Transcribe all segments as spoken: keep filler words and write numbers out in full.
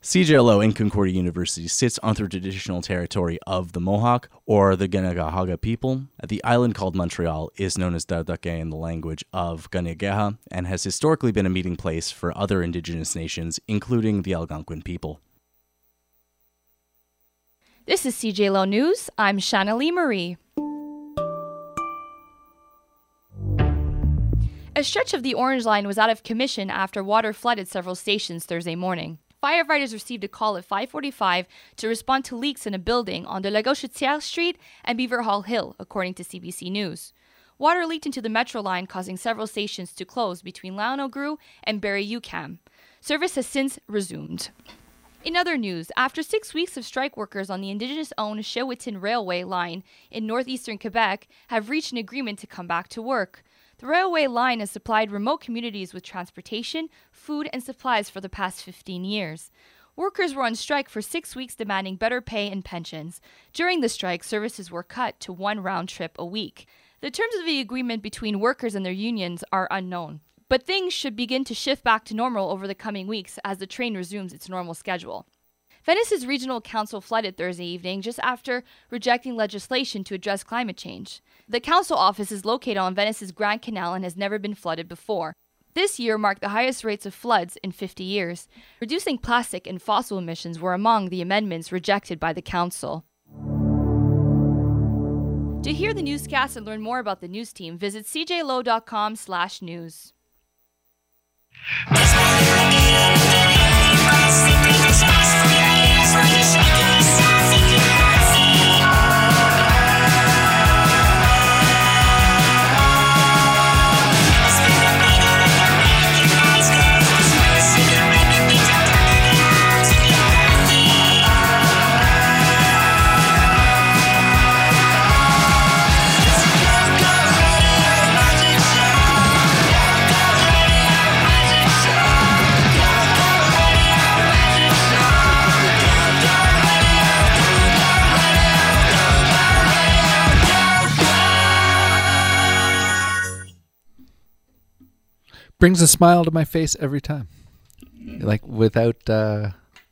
C J L O in Concordia University sits on the traditional territory of the Mohawk, or the Kanehkalahaga people. The island called Montreal is known as Dardake in the language of Kanien'kehá:ka and has historically been a meeting place for other indigenous nations, including the Algonquin people. This is C J L O News. I'm Shanna Lee Marie. A stretch of the Orange Line was out of commission after water flooded several stations Thursday morning. Firefighters received a call at five forty-five to respond to leaks in a building on de la Gauchetière Street and Beaver Hall Hill, according to C B C News. Water leaked into the Metro line, causing several stations to close between L'Anneau and Barrie-UQAM. Service has since resumed. In other news, after six weeks of strike, workers on the Indigenous-owned Chéwetin Railway line in northeastern Quebec have reached an agreement to come back to work. The railway line has supplied remote communities with transportation, food, and supplies for the past fifteen years. Workers were on strike for six weeks demanding better pay and pensions. During the strike, services were cut to one round trip a week. The terms of the agreement between workers and their unions are unknown, but things should begin to shift back to normal over the coming weeks as the train resumes its normal schedule. Venice's regional council flooded Thursday evening just after rejecting legislation to address climate change. The council office is located on Venice's Grand Canal and has never been flooded before. This year marked the highest rates of floods in fifty years. Reducing plastic and fossil emissions were among the amendments rejected by the council. To hear the newscast and learn more about the news team, visit c j l o dot com slash news. Brings a smile to my face every time, like without uh,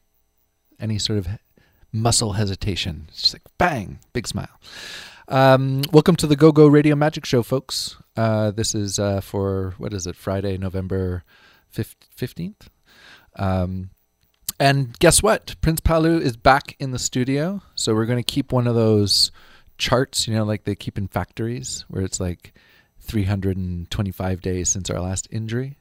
any sort of muscle hesitation. It's just like bang, big smile. Um, welcome to the Go Go Radio Magic Show, folks. Uh, this is uh, for, what is it, Friday, November fifteenth? Um, and guess what? Prince Palu is back in the studio, so we're going to keep one of those charts, you know, like they keep in factories, where it's like three hundred twenty-five days since our last injury.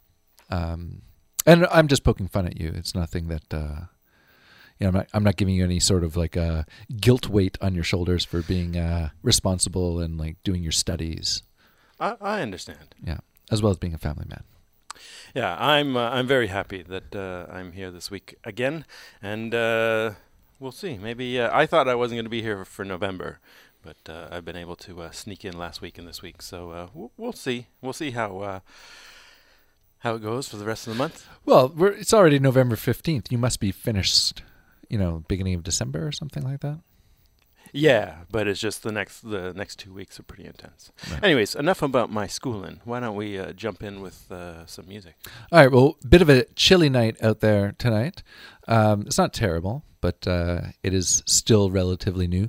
Um, and I'm just poking fun at you. It's nothing that, uh, you know, I'm not, I'm not giving you any sort of like a guilt weight on your shoulders for being uh, responsible and like doing your studies. I, I understand. Yeah. As well as being a family man. Yeah, I'm uh, I'm very happy that uh, I'm here this week again. And uh, we'll see. Maybe uh, I thought I wasn't going to be here for November. But uh, I've been able to uh, sneak in last week and this week, so uh, we'll, we'll see. We'll see how uh, how it goes for the rest of the month. Well, we're, it's already November fifteenth. You must be finished, you know, beginning of December or something like that. Yeah, but it's just the next the next two weeks are pretty intense. Right. Anyways, enough about my schooling. Why don't we uh, jump in with uh, some music? All right. Well, bit of a chilly night out there tonight. Um, it's not terrible, but uh, it is still relatively new.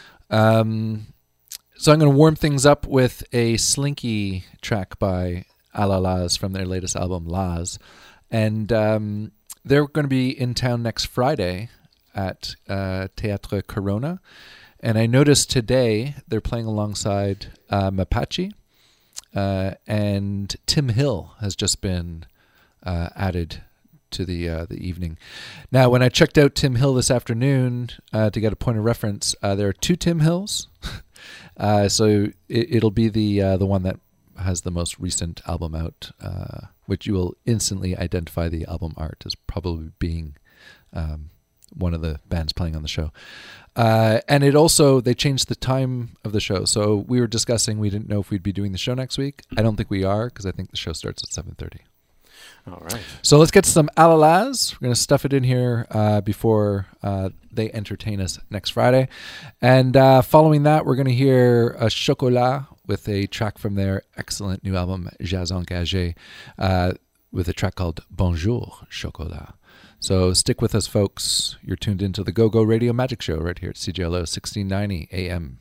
Um, so I'm going to warm things up with a Slinky track by Alalaz from their latest album, Laz. And um, they're going to be in town next Friday at uh, Théâtre Corona. And I noticed today they're playing alongside uh, Mapache. Uh, and Tim Hill has just been uh, added to the uh, the evening. Now, when I checked out Tim Hill this afternoon uh, to get a point of reference, uh, there are two Tim Hills. uh, so it, it'll be the uh, the one that has the most recent album out, uh, which you will instantly identify the album art as probably being um, one of the bands playing on the show. Uh, and it also, they changed the time of the show. So we were discussing, we didn't know if we'd be doing the show next week. I don't think we are, because I think the show starts at seven thirty. All right. So let's get some Alalaz. We're going to stuff it in here uh, before uh, they entertain us next Friday. And uh, following that, we're going to hear a Chocolat with a track from their excellent new album, Jazz Engagé, uh, with a track called Bonjour Chocolat. So stick with us, folks. You're tuned into the Go-Go Radio Magic Show right here at C J L O sixteen ninety A M.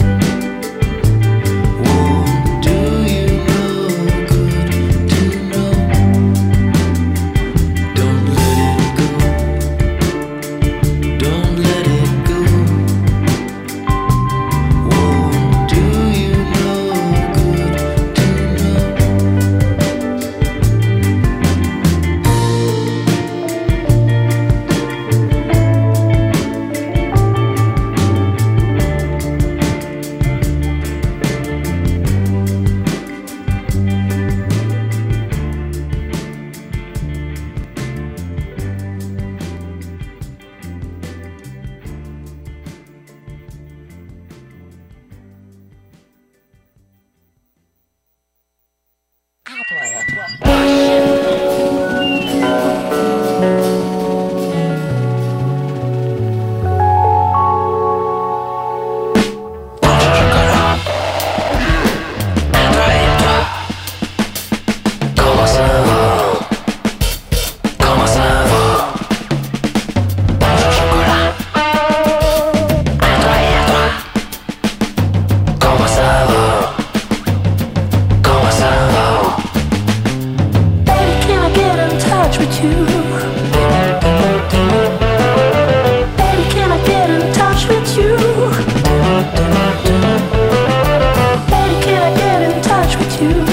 To know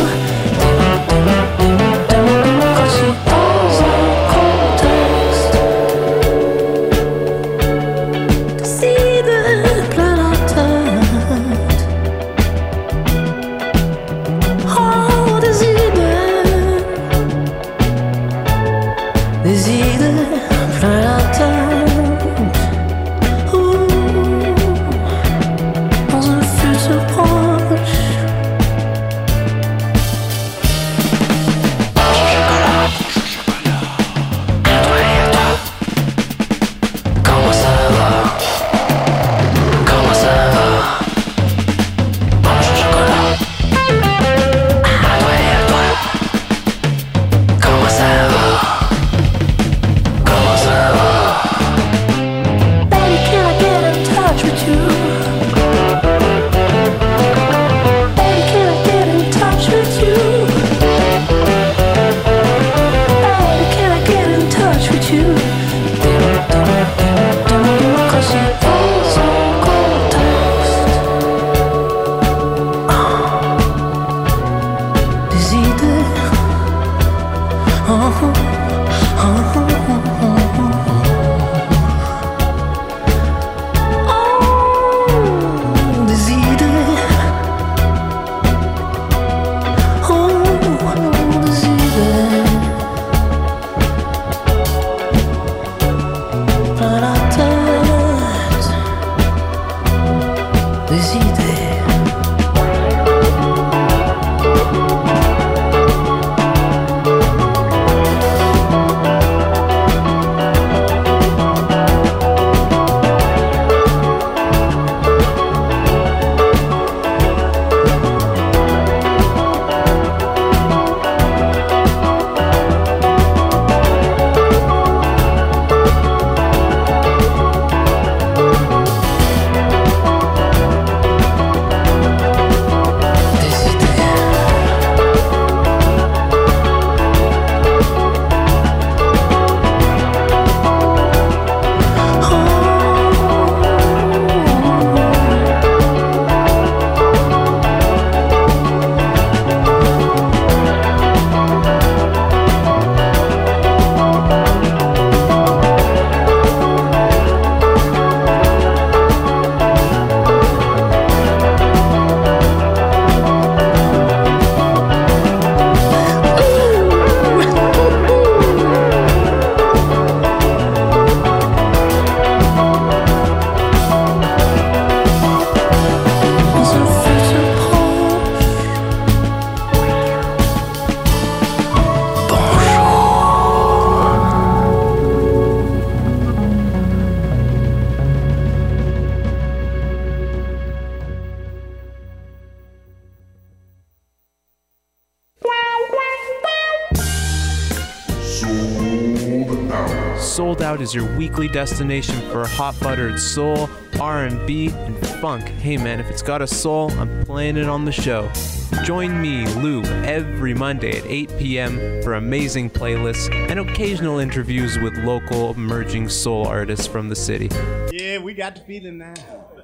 Sold Out is your weekly destination for hot buttered soul, R and B, and funk. Hey man, if it's got a soul, I'm playing it on the show. Join me, Lou, every Monday at eight p.m. for amazing playlists and occasional interviews with local emerging soul artists from the city. Yeah, we got the feeling now.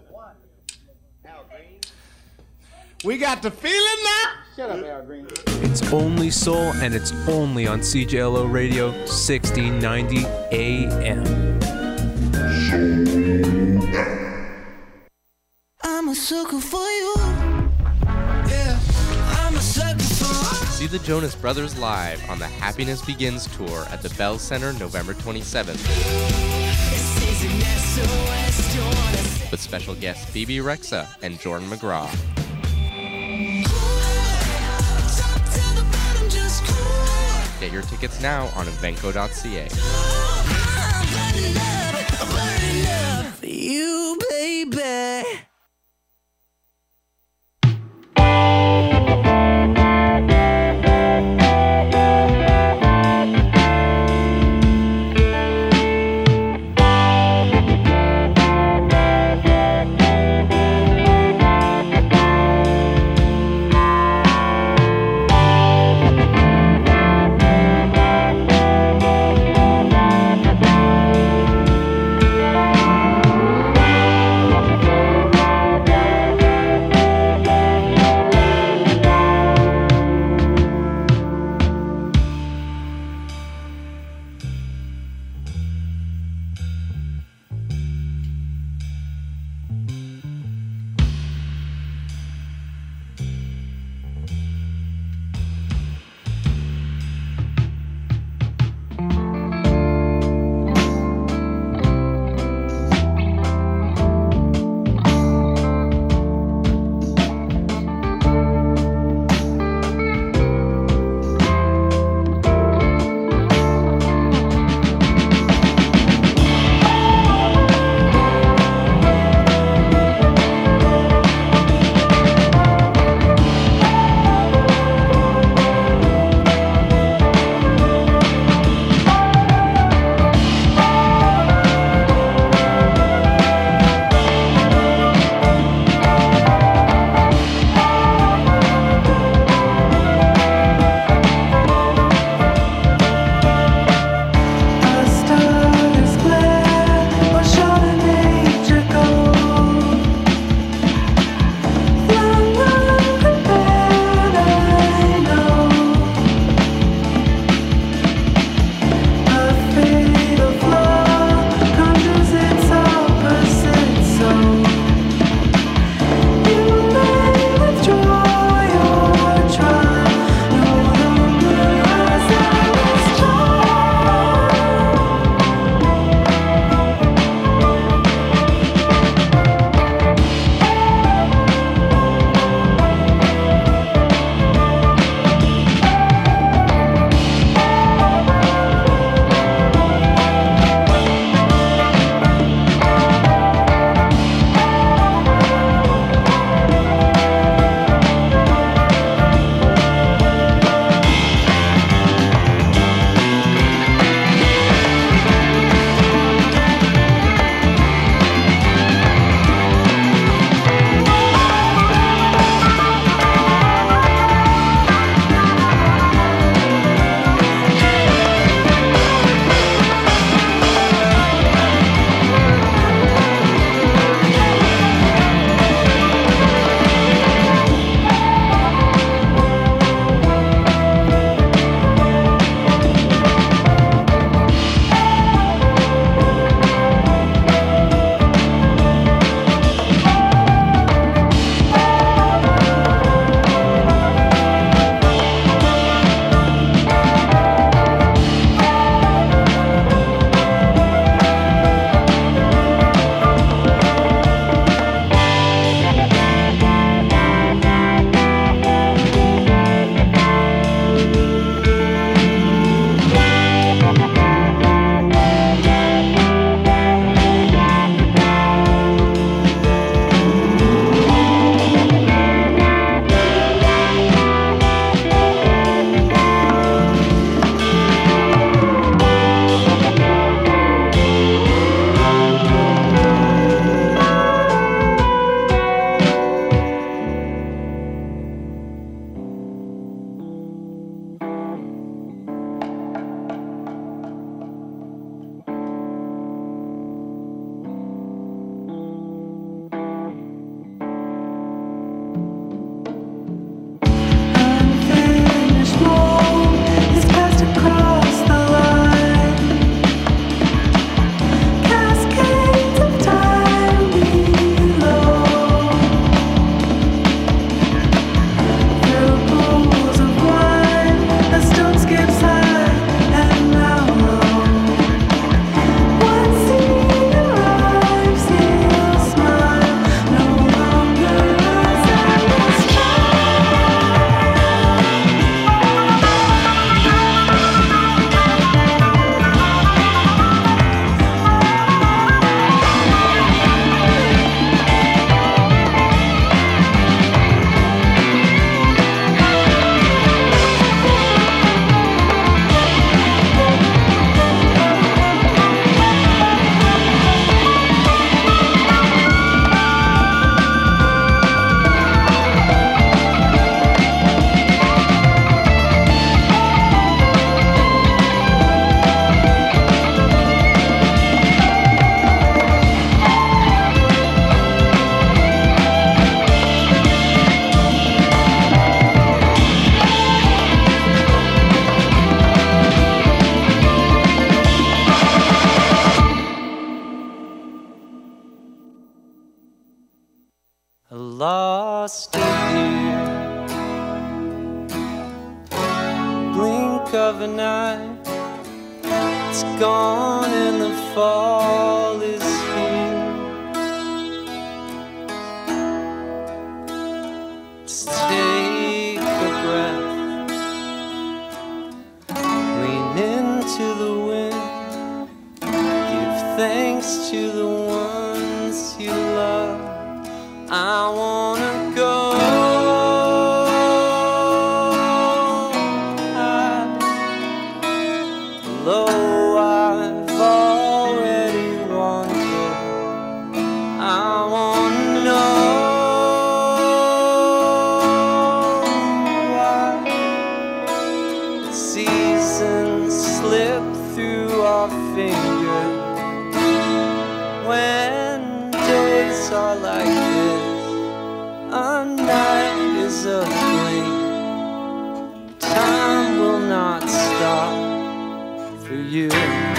We got the feeling now. Shut up, Al Green. It's only soul, and it's only on C J L O Radio, sixteen ninety A M. I'm a sucker for you. Yeah, I'm a sucker for. See the Jonas Brothers live on the Happiness Begins tour at the Bell Center November twenty-seventh. With special guests Phoebe Rexa and Jordan McGraw. Get your tickets now on evenco dot c a. You, baby. dark of a night. It's gone and the fall is here. Just take a breath, lean into the wind, give thanks to the ones you love. I wanna go high, low, I've already wandered. I wanna know why the seasons slip through our fingers when days are like this. A night is a blink. Time will not stop for you.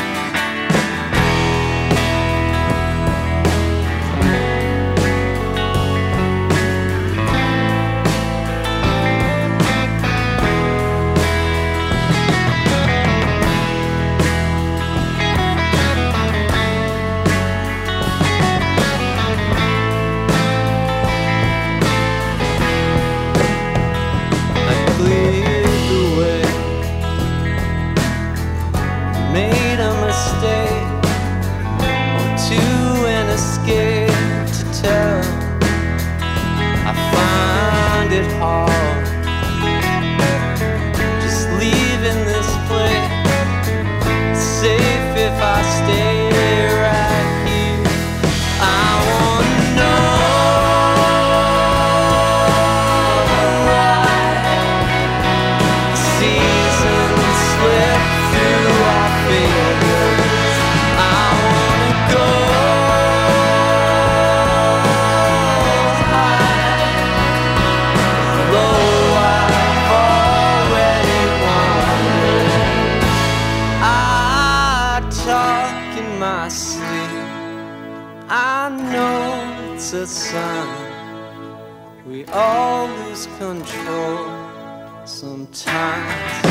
A sign we all lose control sometimes.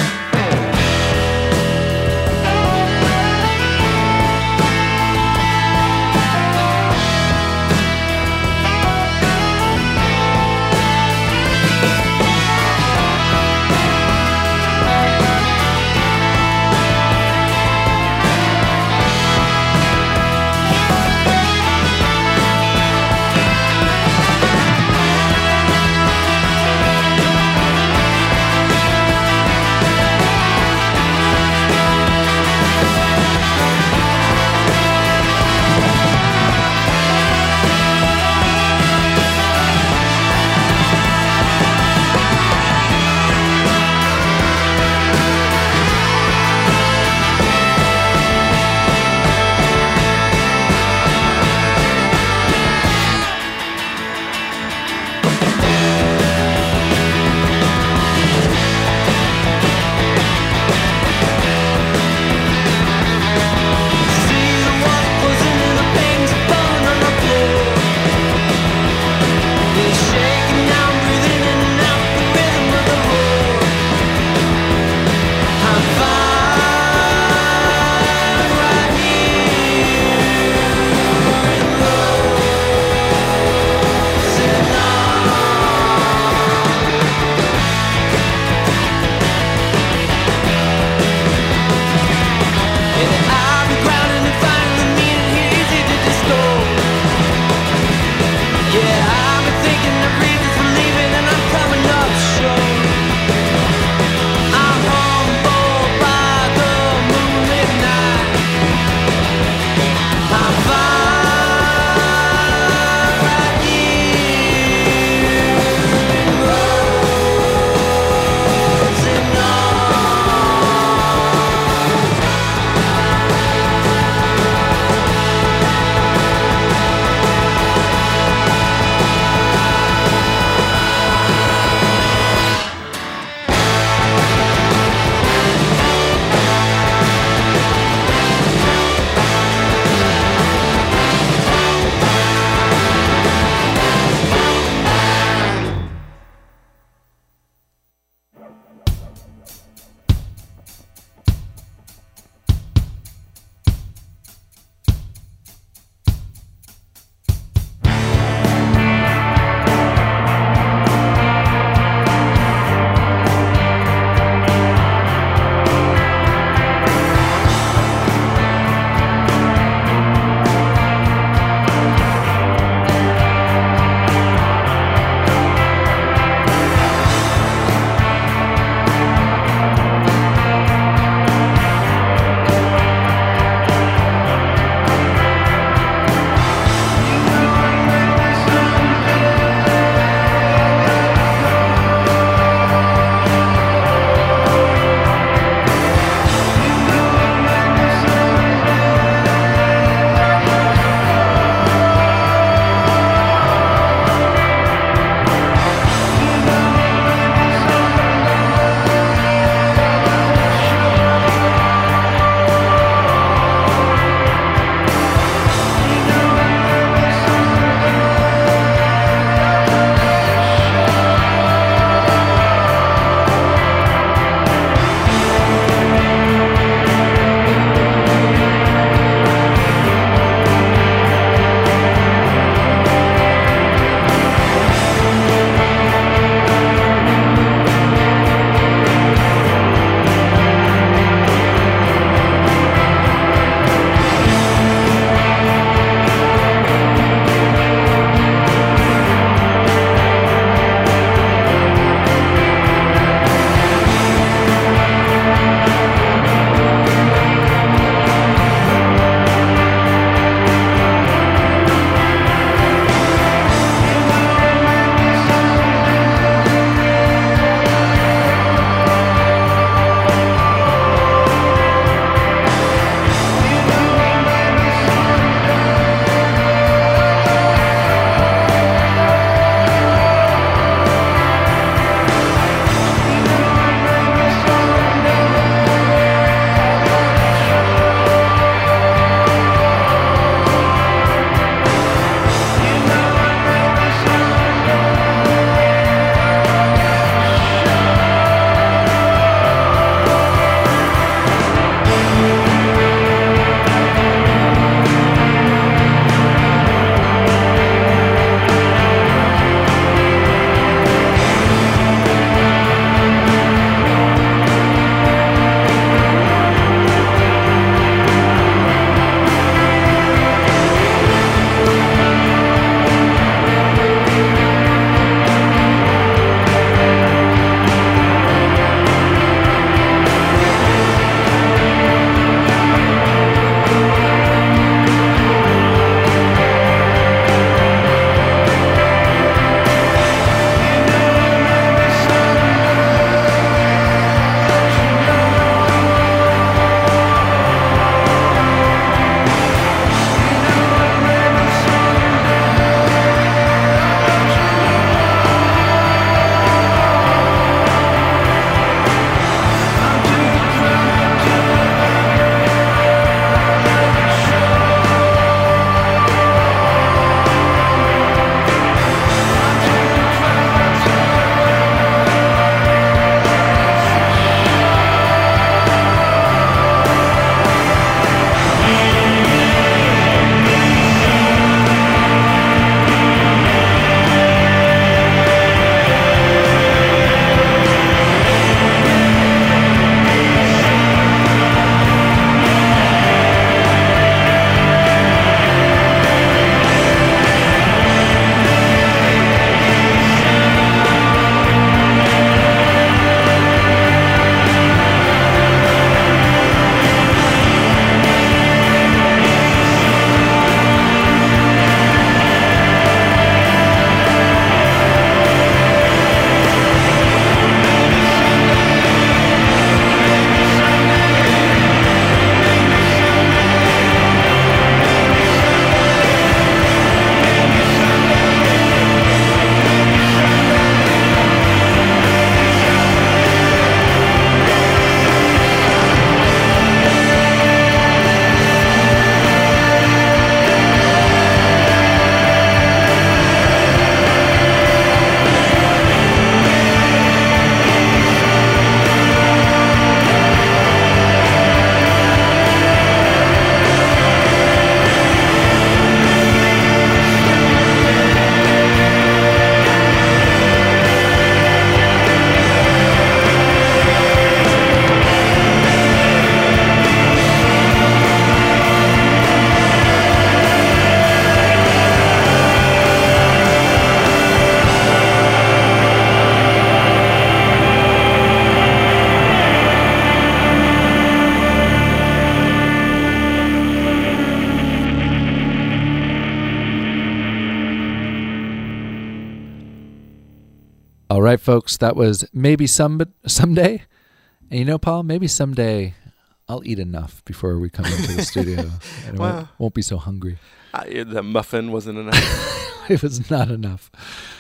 right, folks, that was Maybe Some Someday. And you know, Paul, maybe someday I'll eat enough before we come into the studio. And I Well- won't, won't be so hungry. I, the muffin wasn't enough. It was not enough.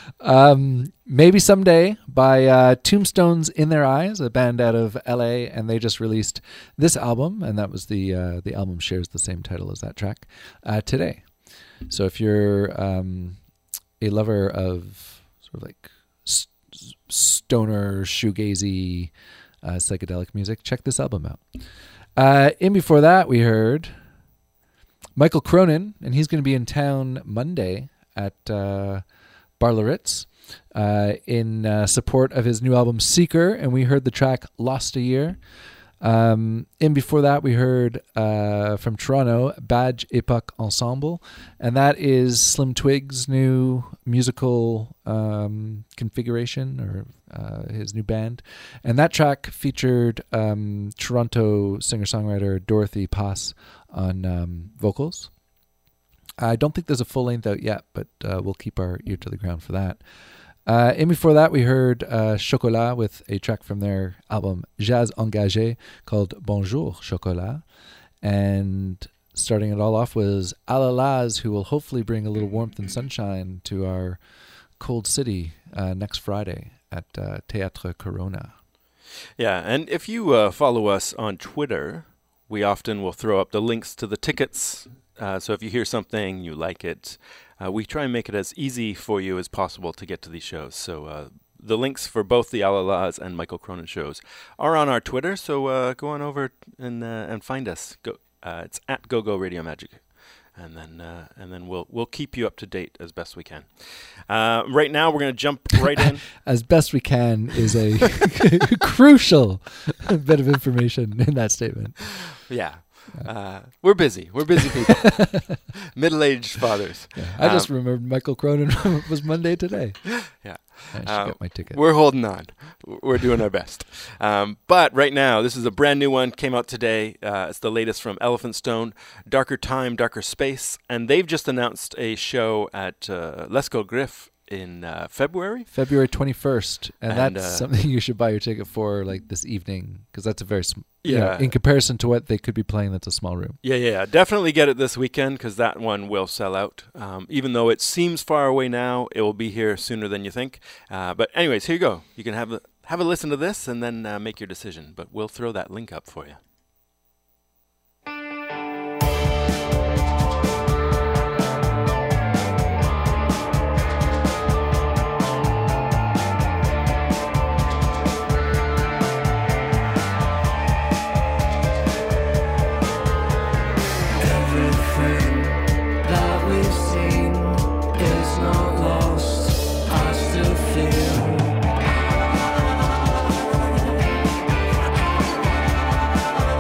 Um, Maybe Someday by uh, Tombstones in Their Eyes, a band out of L A, and they just released this album, and that was the uh, the album shares the same title as that track uh, today. So if you're um, a lover of sort of like s- stoner, shoegazy, uh, psychedelic music, check this album out. Uh, in before that, we heard Michael Cronin, and he's going to be in town Monday at uh, Bar Laritz uh, in uh, support of his new album Seeker, and we heard the track Lost a Year. Um, in before that, we heard uh, from Toronto Badge Epoch Ensemble, and that is Slim Twig's new musical um, configuration, or uh, his new band. And that track featured um, Toronto singer-songwriter Dorothy Pass on um, vocals. I don't think there's a full length out yet, but uh, we'll keep our ear to the ground for that. Uh, and before that, we heard uh, Chocolat with a track from their album Jazz Engagé called Bonjour Chocolat. And starting it all off was Alalaz, who will hopefully bring a little warmth and sunshine to our cold city uh, next Friday at uh, Théâtre Corona. Yeah, and if you uh, follow us on Twitter, we often will throw up the links to the tickets. Uh, so if you hear something, you like it, uh, we try and make it as easy for you as possible to get to these shows. So uh, the links for both the Alalaz and Michael Cronin shows are on our Twitter. So uh, go on over and uh, and find us. Go, uh, it's at GoGo Radio Magic, and then uh, and then we'll we'll keep you up to date as best we can. Uh, right now, we're going to jump right in. As best we can is a crucial bit of information in that statement. Yeah. Uh, we're busy. We're busy people. Middle-aged fathers. Yeah, I Um, just remembered Michael Cronin was Monday today. Yeah. I should Uh, get my ticket. We're holding on. We're doing our best. Um, but right now, this is a brand new one. Came out today. Uh, it's the latest from Elephant Stone, Darker Time, Darker Space. And they've just announced a show at uh, L'Escole Griff in uh, February. February twenty-first. And, And, that's uh, something you should buy your ticket for like this evening, because that's a very, sm- you know, Yeah. in comparison to what they could be playing, that's a small room. Yeah, yeah, yeah. Definitely get it this weekend, because that one will sell out. Um, even though it seems far away now, it will be here sooner than you think. Uh, but anyways, here you go. You can have a, have a listen to this and then uh, make your decision. But we'll throw that link up for you. Everything that we've seen is not lost. I still feel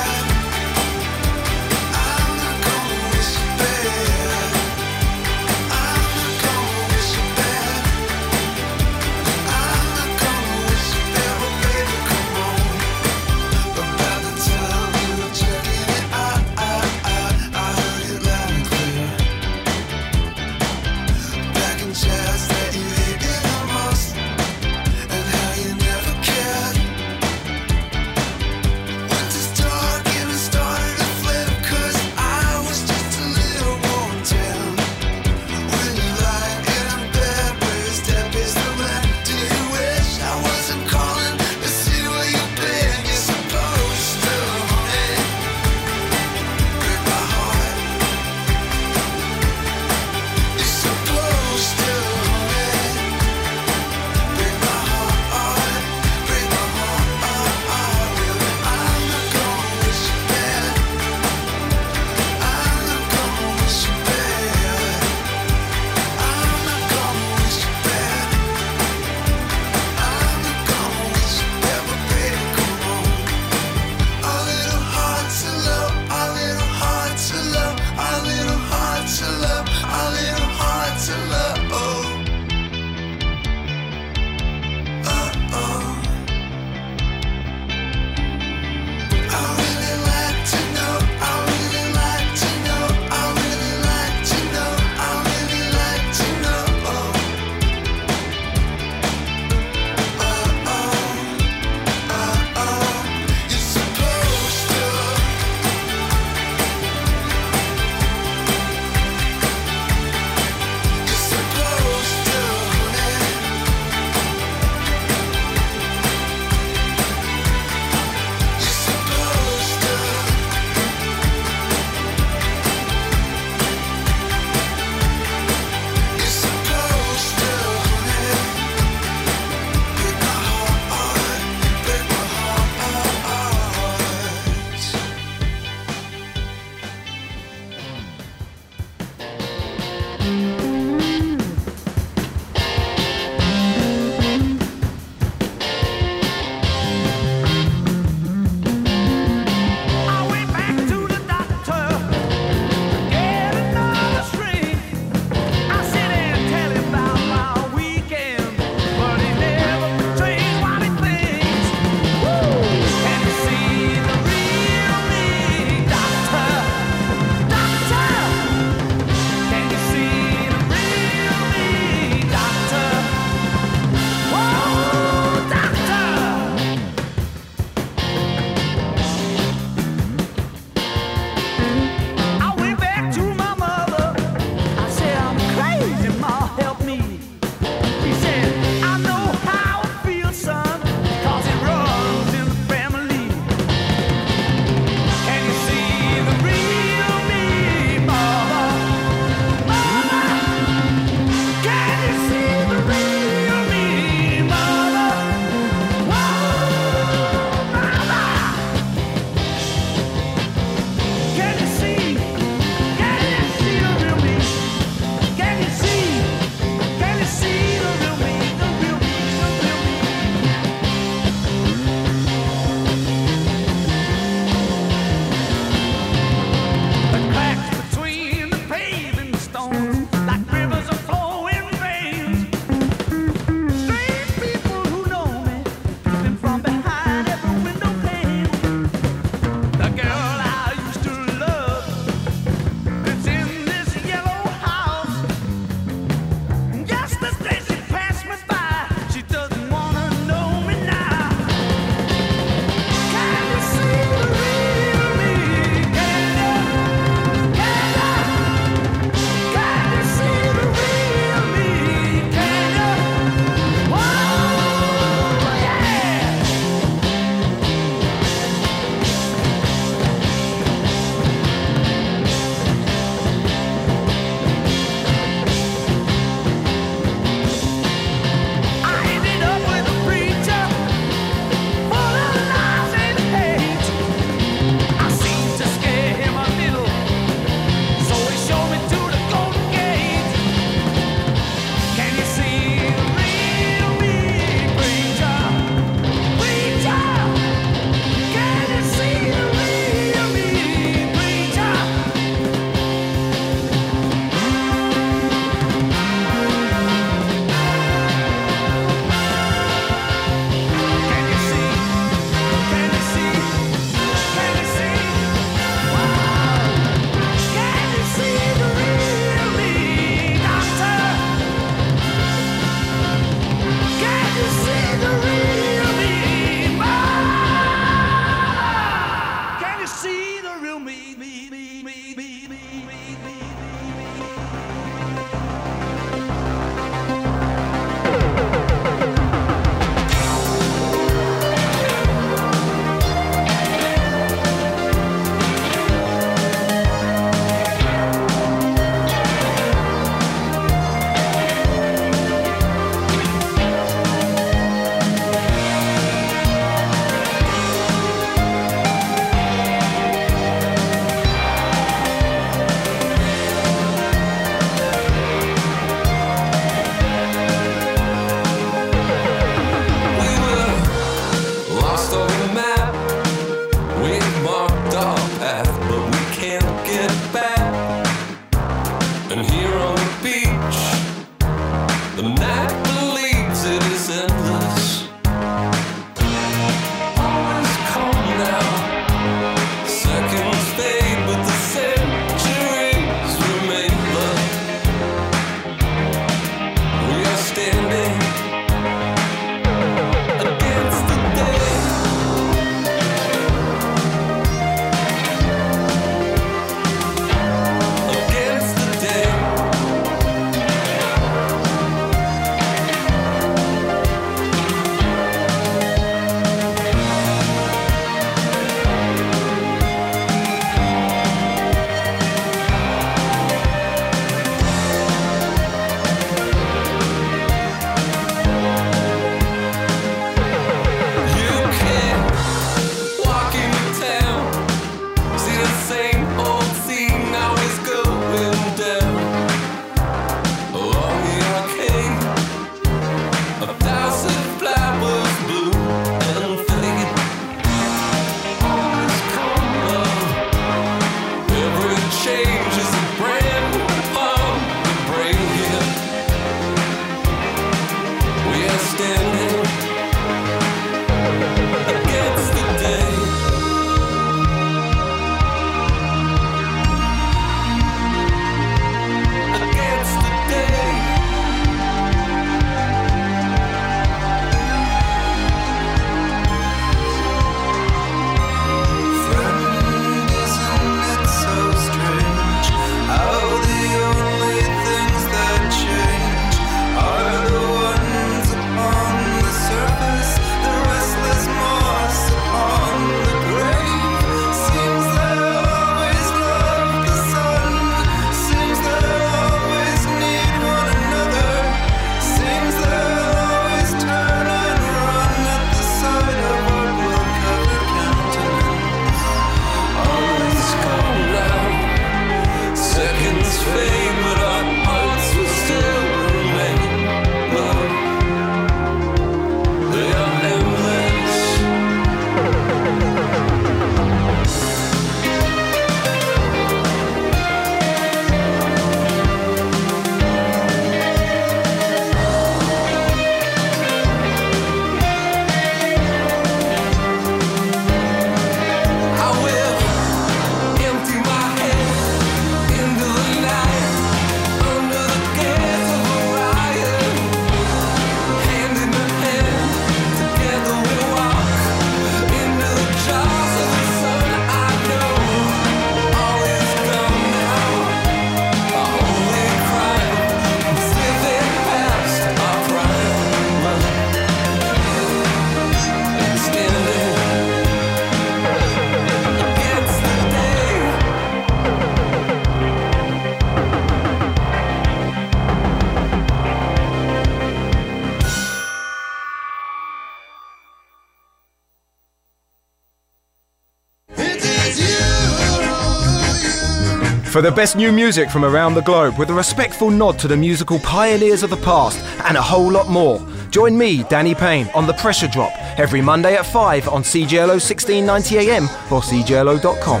for the best new music from around the globe with a respectful nod to the musical pioneers of the past and a whole lot more. Join me, Danny Payne, on The Pressure Drop every Monday at five on C J L O sixteen ninety A M or C J L O dot com.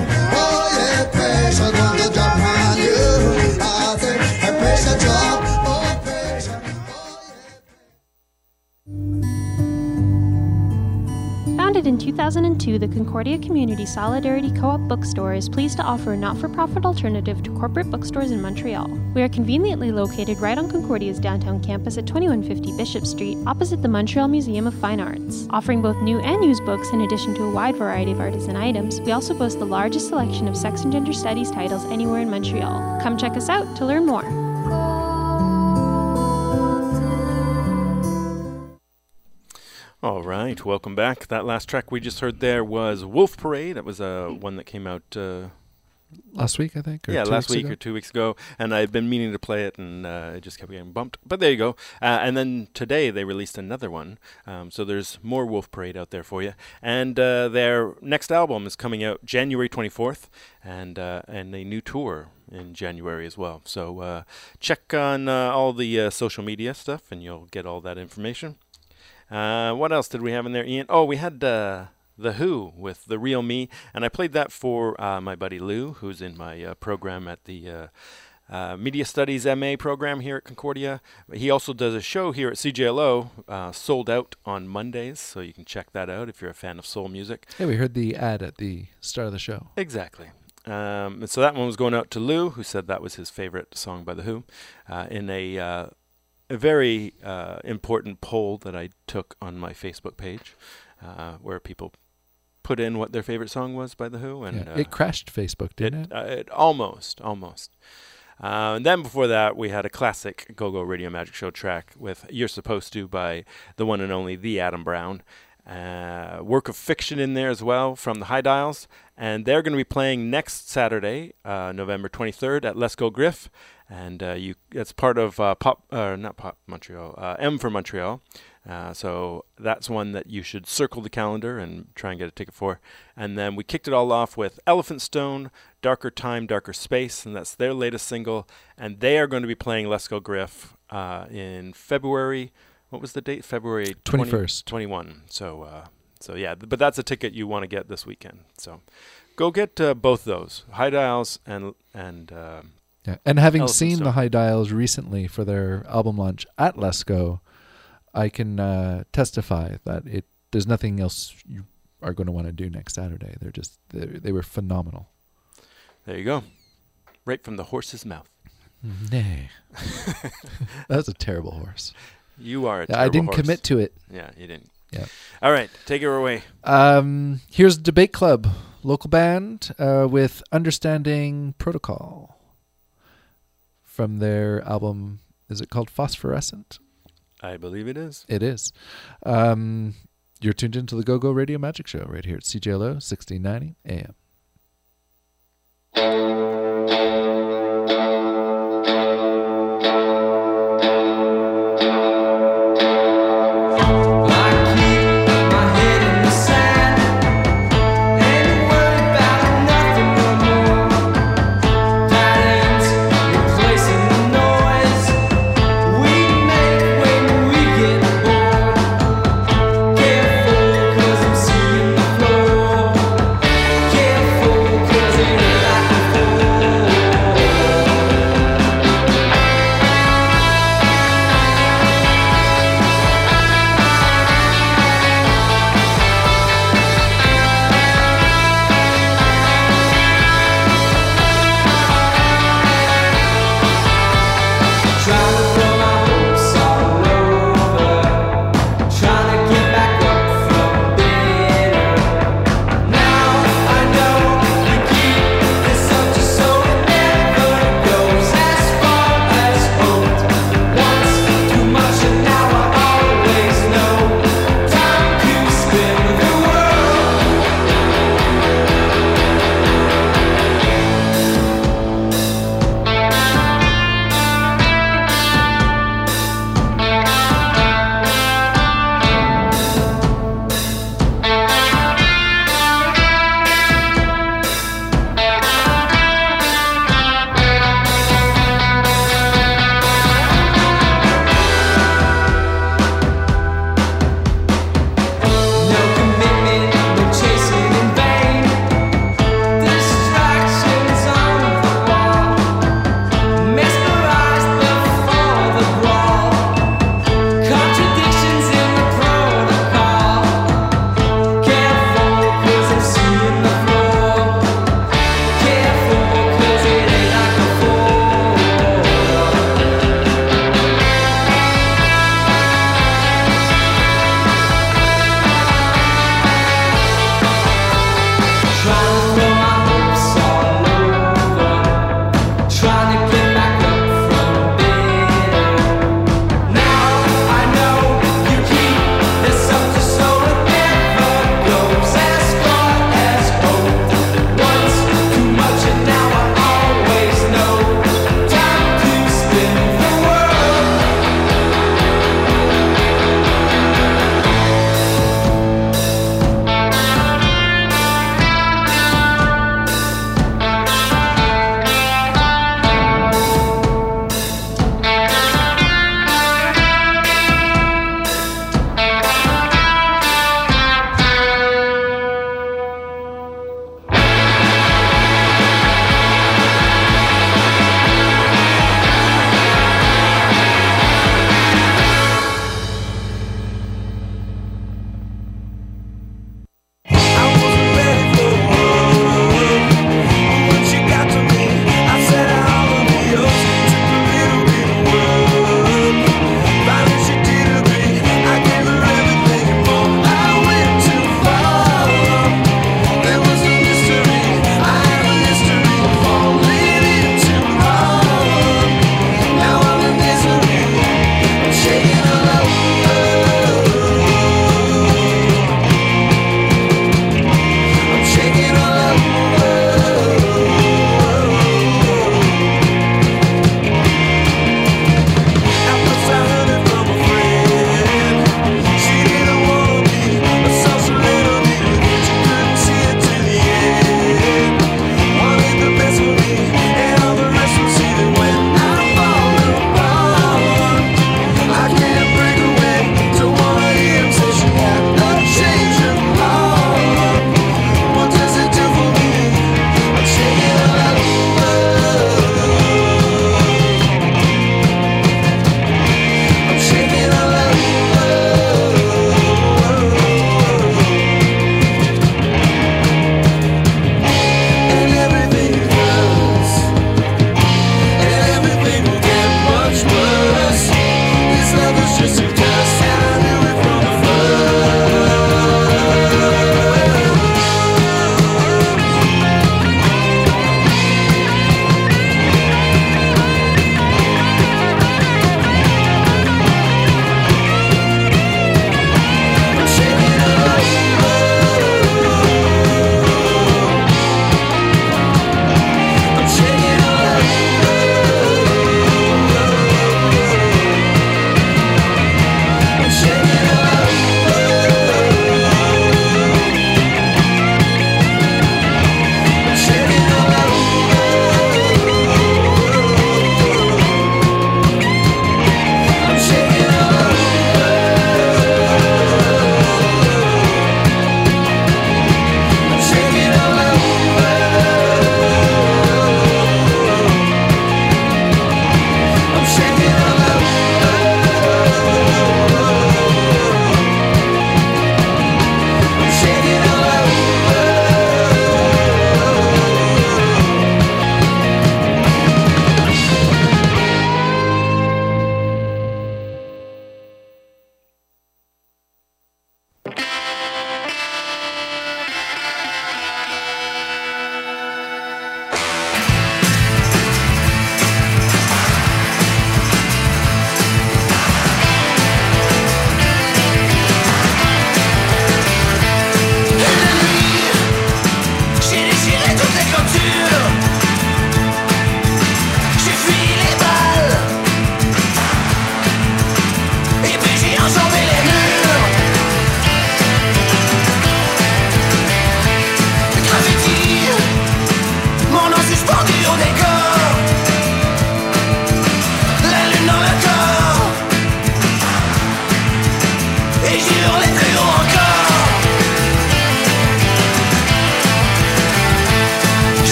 Founded in two thousand two, the Concordia Community Solidarity Co-op Bookstore is pleased to offer a not-for-profit alternative to corporate bookstores in Montreal. We are conveniently located right on Concordia's downtown campus at twenty-one fifty Bishop Street, opposite the Montreal Museum of Fine Arts. Offering both new and used books in addition to a wide variety of artisan items, we also boast the largest selection of sex and gender studies titles anywhere in Montreal. Come check us out to learn more. All right, welcome back. That last track we just heard there was Wolf Parade. That was uh, one that came out uh, last week, I think. Or yeah, two last weeks week ago? or two weeks ago. And I've been meaning to play it, and uh, it just kept getting bumped. But there you go. Uh, and then today they released another one. Um, so there's more Wolf Parade out there for you. And uh, their next album is coming out January twenty-fourth, and uh, and a new tour in January as well. So uh, check on uh, all the uh, social media stuff, and you'll get all that information. Uh, what else did we have in there, Ian? Oh, we had uh, The Who with The Real Me, and I played that for uh, my buddy Lou, who's in my uh, program at the uh, uh, Media Studies M A program here at Concordia. He also does a show here at C J L O, uh, Sold Out on Mondays, so you can check that out if you're a fan of soul music. Yeah, we heard the ad at the start of the show. Exactly. Um, and so that one was going out to Lou, who said that was his favorite song by The Who, uh, in a... Uh, A very uh, important poll that I took on my Facebook page, uh, where people put in what their favorite song was by The Who, and Yeah, uh, it crashed Facebook, didn't it? it? Uh, it almost, almost. Uh, and then before that, we had a classic Go-Go Radio Magic Show track with "You're Supposed To" by the one and only The Adam Brown. Uh, work of fiction in there as well from the High Dials, and they're going to be playing next Saturday, uh, November twenty-third at Let's Go Griff, and uh, you that's part of uh, Pop, uh, not Pop Montreal, uh, M for Montreal. Uh, so that's one that you should circle the calendar and try and get a ticket for. And then we kicked it all off with Elephant Stone, Darker Time, Darker Space, and that's their latest single. And they are going to be playing Let's Go Griff uh, in February. What was the date? February twenty-first. twenty-one. So, uh, so yeah, th- but that's a ticket you want to get this weekend. So go get uh, both those, High Dials and... and uh, yeah. And having Elephant seen Stone. the High Dials recently for their album launch at Lesco, I can uh, testify that it there's nothing else you are going to want to do next Saturday. They're just they they were phenomenal. There you go, right from the horse's mouth. Nay, that was a terrible horse. You are a I terrible didn't horse. commit to it. Yeah, you didn't. Yeah. All right, take it away. Um, here's Debate Club, local band uh, with Understanding Protocol from their album. Is it called Phosphorescent? I believe it is. It is. Um, you're tuned into the Go-Go Radio Magic Show right here at C J L O sixteen ninety A M.